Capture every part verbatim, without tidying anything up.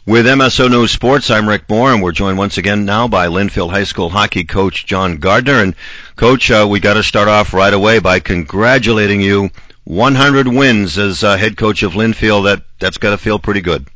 With M S O News Sports, I'm Rick Moore, and we're joined once again now by Linfield High School hockey coach John Gardner. And, Coach, uh, we got to start off right away by congratulating you. one hundred wins as uh, head coach of Linfield. That, that's got to feel pretty good.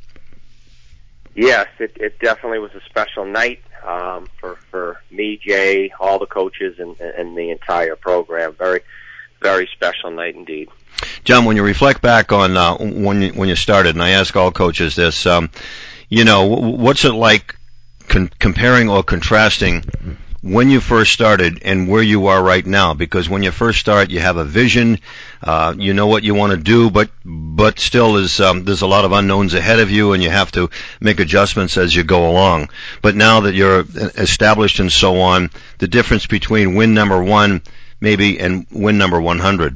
Yes, it, it definitely was a special night um, for, for me, Jay, all the coaches, and, and the entire program. Very, very special night indeed. John, when you reflect back on uh, when, you, when you started, and I ask all coaches this, um, you know, what's it like con- comparing or contrasting when you first started and where you are right now? Because when you first start, you have a vision, uh, you know what you want to do, but but still is, um, there's a lot of unknowns ahead of you, and you have to make adjustments as you go along. But now that you're established and so on, the difference between win number one maybe and win number one hundred.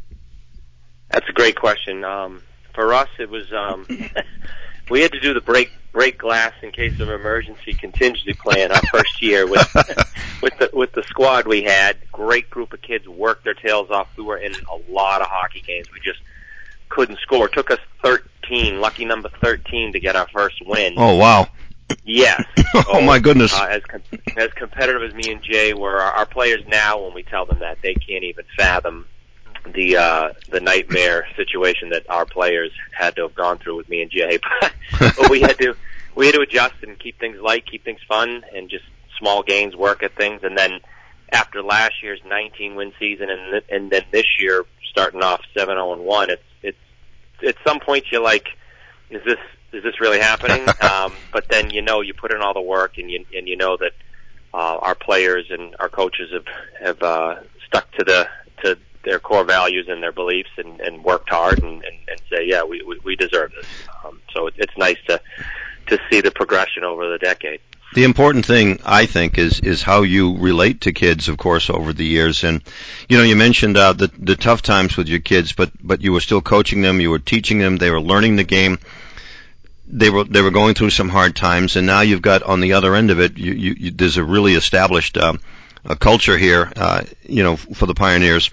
That's a great question. Um, for us, it was um, we had to do the break break glass in case of emergency contingency plan our first year with with the with the squad we had. Great group of kids, worked their tails off. We were in a lot of hockey games. We just couldn't score. It took us thirteen, lucky number thirteen, to get our first win. Oh wow! Yes. oh so, my goodness! Uh, as com- as competitive as me and Jay were, our, our players now, when we tell them that, they can't even fathom the uh the nightmare situation that our players had to have gone through with me and Jay. But we had to we had to adjust and keep things light, keep things fun, and just small gains, work at things. And then after last year's nineteen win season, and th- and then this year starting off seven oh and one, it's it's at some point you're like, is this is this really happening? um, but then you know you put in all the work, and you and you know that uh, our players and our coaches have have uh, stuck to the to their core values and their beliefs, and, and worked hard, and, and, and say, yeah, we, we, we deserve this. Um, so it, it's nice to to see the progression over the decade. The important thing, I think, is is how you relate to kids, of course, over the years. And, you know, you mentioned uh, the, the tough times with your kids, but, but you were still coaching them, you were teaching them, they were learning the game. They were they were going through some hard times, and now you've got on the other end of it, you, you, you, there's a really established uh, a culture here, uh, you know, for the Pioneers.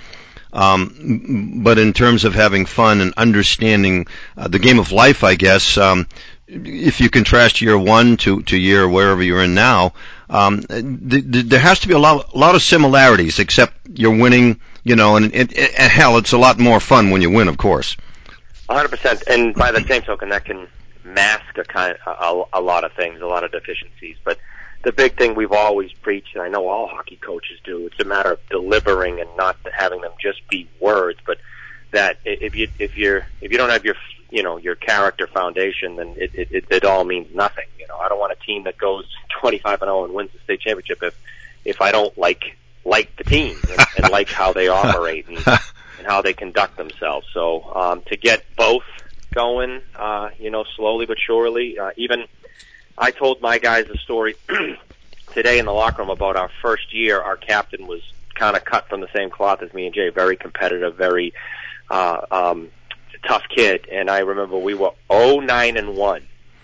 Um, but in terms of having fun and understanding uh, the game of life, I guess, um, if you contrast year one to, to year wherever you're in now, um, th- th- there has to be a lot, a lot of similarities, except you're winning, you know, and, and, and hell, it's a lot more fun when you win, of course. one hundred percent. And by the same token, that can mask a, kind, a, a lot of things, a lot of deficiencies. But the big thing we've always preached, and I know all hockey coaches do, it's a matter of delivering and not having them just be words, but that if you if you're if you don't have your you know your character foundation, then it it, it, it all means nothing. You know, I don't want a team that goes twenty-five and oh and wins the state championship if if I don't like like the team and, and like how they operate and, and how they conduct themselves. So um, to get both going, uh, you know, slowly but surely, uh, even. I told my guys a story today in the locker room about our first year. Our captain was kind of cut from the same cloth as me and Jay, very competitive, very uh, um, tough kid. And I remember we were oh nine and one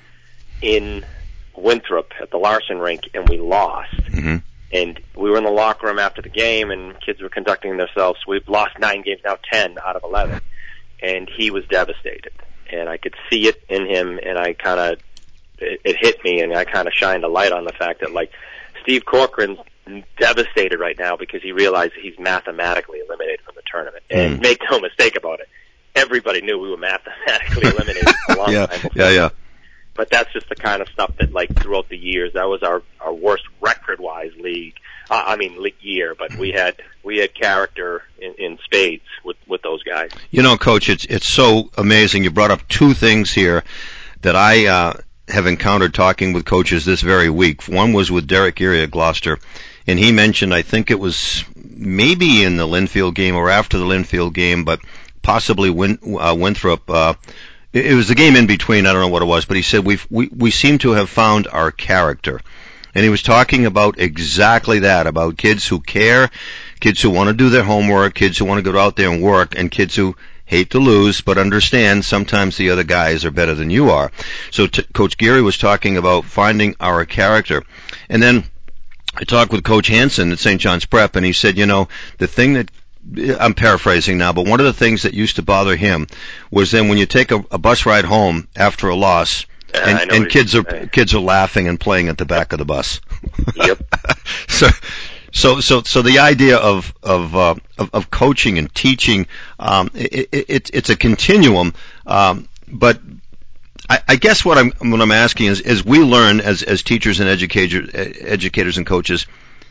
in Winthrop at the Larson rink, and we lost. Mm-hmm. And we were in the locker room after the game, and kids were conducting themselves. We've lost nine games, now ten out of eleven. And he was devastated. And I could see it in him, and I kind of It, it hit me, and I kind of shined a light on the fact that, like, Steve Corcoran's devastated right now because he realized he's mathematically eliminated from the tournament. Mm. And make no mistake about it, everybody knew we were mathematically eliminated a long yeah, time before. Yeah, yeah. But that's just the kind of stuff that, like, throughout the years, that was our, our worst record-wise league. Uh, I mean, league year, but we had we had character in, in spades with, with those guys. You know, Coach, it's it's so amazing. You brought up two things here that I uh, have encountered talking with coaches this very week. One was with Derek Geary at Gloucester, and he mentioned, I think it was maybe in the Linfield game or after the Linfield game, but possibly Win, uh, Winthrop. Uh, it, it was the game in between. I don't know what it was, but he said we've, we we seem to have found our character. And he was talking about exactly that, about kids who care, kids who want to do their homework, kids who want to go out there and work, and kids who hate to lose, but understand sometimes the other guys are better than you are. So t- Coach Geary was talking about finding our character. And then I talked with Coach Hansen at Saint John's Prep, and he said, you know, the thing that, I'm paraphrasing now, but one of the things that used to bother him was then when you take a, a bus ride home after a loss, and, and kids are saying. kids are laughing and playing at the back of the bus. Yep. so, so, so, so the idea of of uh, of, of coaching and teaching, um, it, it, it's a continuum, um, but. I, I guess what I'm what I'm asking is, is we learn as as teachers and educators, educators and coaches,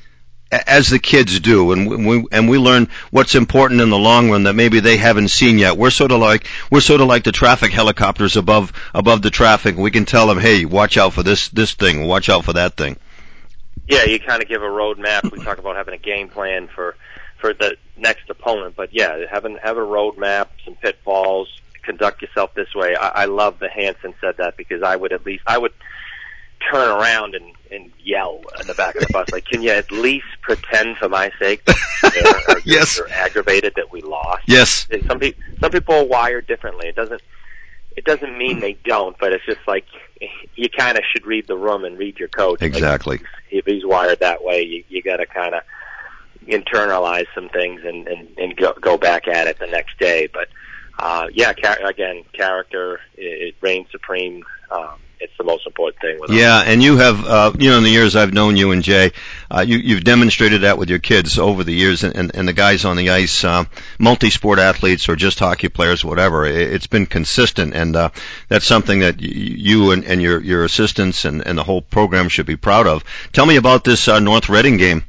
as the kids do, and we and we learn what's important in the long run that maybe they haven't seen yet. We're sort of like we're sort of like the traffic helicopters above above the traffic. We can tell them, hey, watch out for this this thing, watch out for that thing. Yeah, you kind of give a roadmap. We talk about having a game plan for for the next opponent, but yeah, having have a roadmap, some pitfalls. Conduct yourself this way. I, I love that Hanson said that, because I would at least I would turn around and, and yell in the back of the bus, like, can you at least pretend for my sake that you're, or yes. you're aggravated that we lost? Yes. Some people some people are wired differently. It doesn't it doesn't mean they don't, but it's just like you kind of should read the room and read your coach. Exactly. Like, if he's wired that way, you, you got to kind of internalize some things and, and, and go, go back at it the next day. But Uh, yeah, char- again, character, it, it reigns supreme. Um, it's the most important thing with Yeah, us. and you have, uh, you know, in the years I've known you and Jay, uh, you, you've demonstrated that with your kids over the years, and, and, and the guys on the ice, uh, multi-sport athletes or just hockey players, whatever. It, it's been consistent, and uh, that's something that y- you and, and your, your assistants and, and the whole program should be proud of. Tell me about this uh, North Reading game.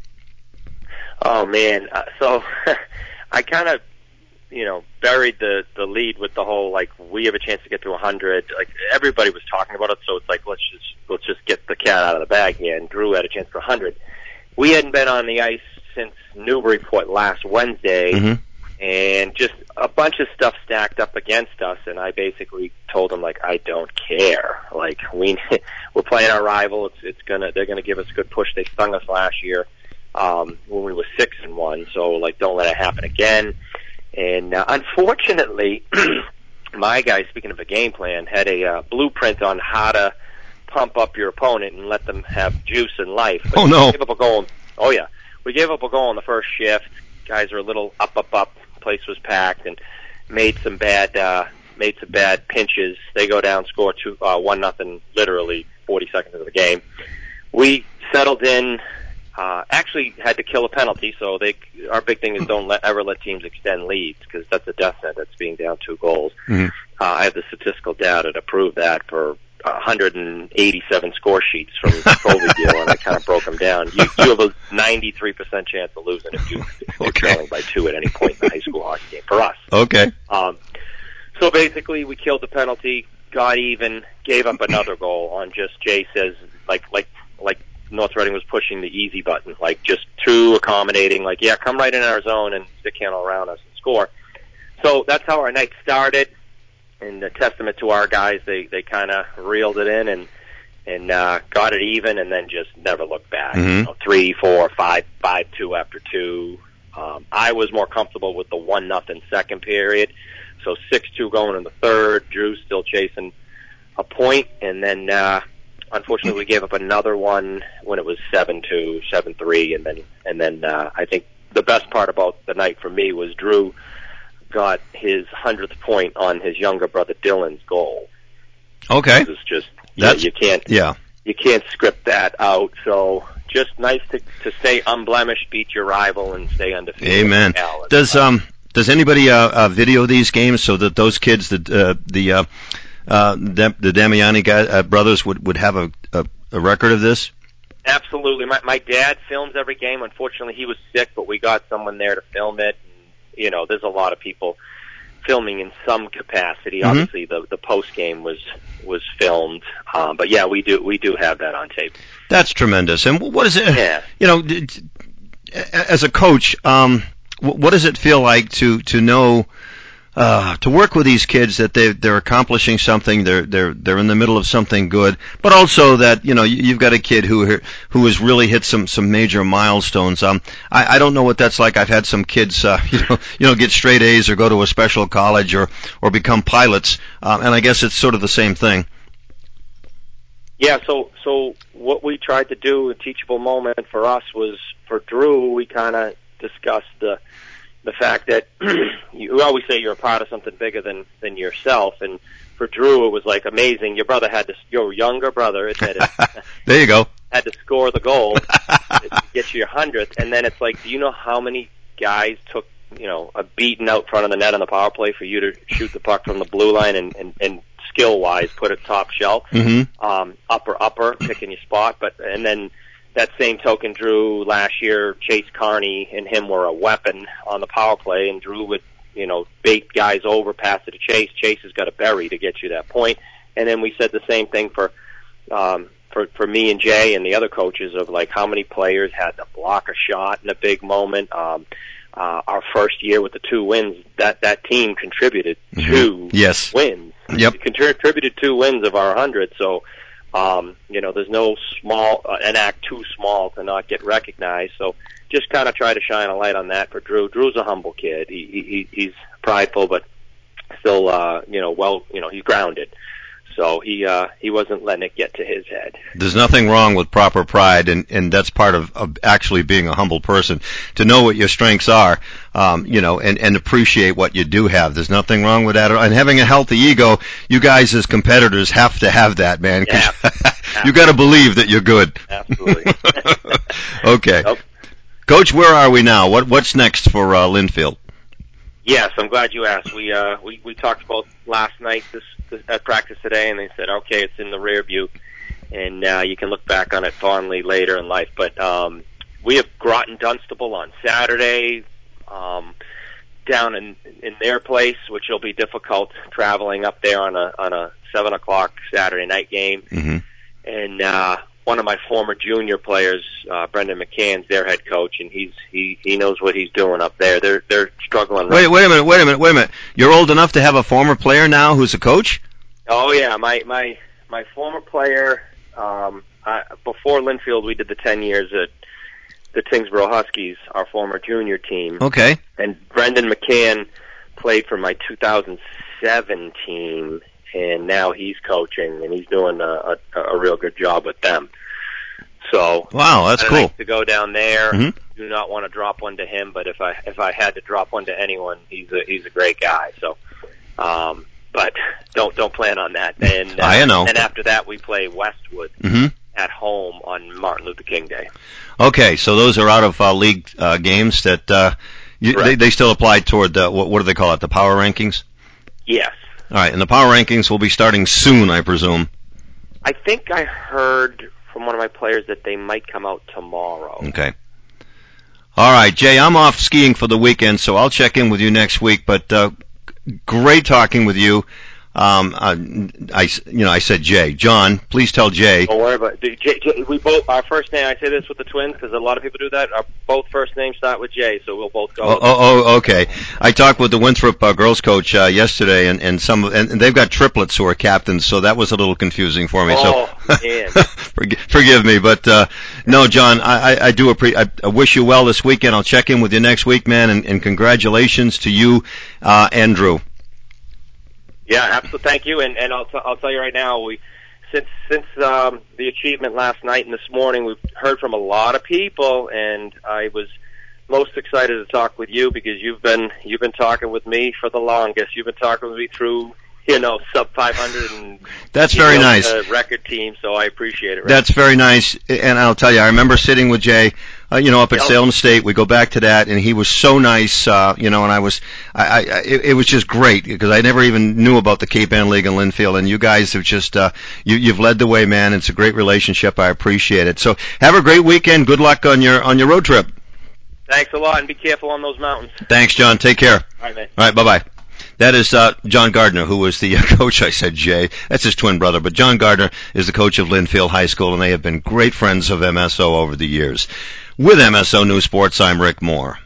Oh, man. Uh, so I kind of, you know, buried the, the lead with the whole, like, we have a chance to get to one hundred. Like, everybody was talking about it, so it's like, let's just, let's just get the cat out of the bag here. And Drew had a chance for one hundred. We hadn't been on the ice since Newburyport last Wednesday, mm-hmm. and just a bunch of stuff stacked up against us, and I basically told them, like, I don't care. Like, we, we're playing our rival. It's, it's gonna, they're gonna give us a good push. They stung us last year, um, when we were six and one, so, like, don't let it happen again. And uh, unfortunately, my guy, speaking of a game plan, had a uh, blueprint on how to pump up your opponent and let them have juice in life. But oh, no. We gave up a goal. Oh, yeah. We gave up a goal in the first shift. Guys were a little up, up, up. Place was packed and made some bad uh, made some bad pinches. They go down, score two, uh, one nothing, literally forty seconds of the game. We settled in. Uh, actually had to kill a penalty, so they, our big thing is don't let, ever let teams extend leads, because that's a death sentence, being down two goals. Mm-hmm. Uh, I have the statistical data to prove that for one hundred eighty-seven score sheets from the COVID deal, and I kind of broke them down. You, you have a ninety-three percent chance of losing if you, if you're okay. trailing by two at any point in the high school hockey game, for us. Okay. Um, so basically, we killed the penalty, got even, gave up another goal on just, Jay says, like, like, like, North Reading was pushing the easy button, like just too accommodating, like, yeah, come right in our zone and stick handle around us and score. So that's how our night started, and a testament to our guys, they, they kind of reeled it in and, and, uh, got it even, and then just never looked back. Mm-hmm. You know, three, four, five, five, two after two. Um, I was more comfortable with the one nothing second period. So six two going in the third, Drew still chasing a point, and then, uh, unfortunately, we gave up another one when it was seven two, seven three, and then and then uh, I think the best part about the night for me was Drew got his hundredth point on his younger brother Dylan's goal. Okay, it was just That's, you, you can't yeah you can't script that out. So just nice to to stay unblemished, beat your rival, and stay undefeated. Amen. Does um does anybody uh, uh video these games so that those kids that uh, the uh, Uh, the, the Damiani guy, uh, brothers would, would have a, a, a record of this? Absolutely. My, my dad films every game. Unfortunately, he was sick, but we got someone there to film it. And, you know, there's a lot of people filming in some capacity. Mm-hmm. Obviously, the, the post game was, was filmed. Um, but yeah, we do, we do have that on tape. That's tremendous. And what is it, yeah. you know, as a coach, um, what does it feel like to, to know, Uh, to work with these kids that they they're accomplishing something, they're they're they're in the middle of something good, but also that you know you've got a kid who who has really hit some some major milestones. Um, I, I don't know what that's like. I've had some kids, uh, you know, you know, get straight A's or go to a special college or or become pilots, um, and I guess it's sort of the same thing. Yeah. So so what we tried to do, a teachable moment for us was for Drew. We kind of discussed the. The fact that you always say you're a part of something bigger than, than yourself, and for Drew, it was like amazing. Your brother had to, your younger brother, it had to, there you go, had to score the goal to get you your hundredth. And then it's like, do you know how many guys took, you know, a beating out front of the net on the power play for you to shoot the puck from the blue line and, and, and skill wise put it top shelf, mm-hmm. um, upper upper, picking your spot. But and then that same token, Drew last year, Chase Carney and him were a weapon on the power play, and Drew would, you know, bait guys over, pass it to Chase. Chase has got a bury to get you that point. And then we said the same thing for, um, for, for me and Jay and the other coaches of like how many players had to block a shot in a big moment. Um, uh, our first year with the two wins, that, that team contributed mm-hmm. two yes. wins. Yep. It contributed two wins of our hundred. So, um, you know, there's no small, uh, an act too small to not get recognized. So, just kind of try to shine a light on that for Drew. Drew's a humble kid. He, he he's prideful, but still, uh, you know, well, you know, he's grounded. So he uh, he wasn't letting it get to his head. There's nothing wrong with proper pride, and, and that's part of, of actually being a humble person. To know what your strengths are, um, you know, and, and appreciate what you do have. There's nothing wrong with that. And having a healthy ego, you guys as competitors have to have that, man. Yeah, you got to believe that you're good. Absolutely. Okay. Nope. Coach, where are we now? What what's next for uh, Linfield? Yes, I'm glad you asked. We uh we, we talked about last night this, this at practice today, and they said, okay, it's in the rear view, and uh, you can look back on it fondly later in life. But um, we have Groton Dunstable on Saturday, um, down in in their place, which will be difficult traveling up there on a on a seven o'clock Saturday night game, mm-hmm. and. uh One of my former junior players, uh, Brendan McCann's their head coach, and he's he he knows what he's doing up there. They're they're struggling. Wait wait a minute wait a minute wait a minute. You're old enough to have a former player now who's a coach? Oh yeah, my my my former player. Um, I, before Linfield, we did the ten years at the Tingsboro Huskies, our former junior team. Okay. And Brendan McCann played for my two thousand seven team. And now he's coaching, and he's doing a, a, a real good job with them. So wow, that's I'd cool. like to go down there. Mm-hmm. Do not want to drop one to him, but if I if I had to drop one to anyone, he's a he's a great guy. So, um, but don't don't plan on that. And uh, I know. And after that, we play Westwood mm-hmm. at home on Martin Luther King Day. Okay, so those are out of uh, league uh, games that uh, you, they they still apply toward the what, what do they call it? The power rankings. Yes. All right, and the power rankings will be starting soon, I presume. I think I heard from one of my players that they might come out tomorrow. Okay. All right, Jay, I'm off skiing for the weekend, so I'll check in with you next week. But uh, great talking with you. Um, I, I, you know, I said Jay. John, please tell Jay. Don't worry about it. Jay, Jay, we both, our first name, I say this with the twins because a lot of people do that. Our both first names start with Jay, so we'll both go. Oh, oh, oh okay. I talked with the Winthrop uh, girls coach uh, yesterday, and and some, and they've got triplets who are captains, so that was a little confusing for me. Oh, so man. forgive, forgive me, but uh, no, John, I, I, I do appreciate. I, I wish you well this weekend. I'll check in with you next week, man, and, and congratulations to you, uh, Andrew. Yeah, absolutely. Thank you. And, and I'll, t- I'll tell you right now, we since since um, the achievement last night and this morning, we've heard from a lot of people, and I was most excited to talk with you because you've been you've been talking with me for the longest. You've been talking with me through, you know, sub five hundred and that's very know, nice. Uh, record team, so I appreciate it. Right? That's very nice, and I'll tell you, I remember sitting with Jay, uh, you know, up at Yep. Salem State. We go back to that, and he was so nice, uh, you know, and I was, I, I it, it was just great because I never even knew about the Cape Ann League in Linfield, and you guys have just, uh, you, you've led the way, man. It's a great relationship. I appreciate it. So have a great weekend. Good luck on your on your road trip. Thanks a lot, and be careful on those mountains. Thanks, John. Take care. All right, man. All right, bye bye. That is uh, John Gardner, who was the uh, coach. I said Jay. That's his twin brother. But John Gardner is the coach of Linfield High School, and they have been great friends of M S O over the years. With M S O News Sports, I'm Rick Moore.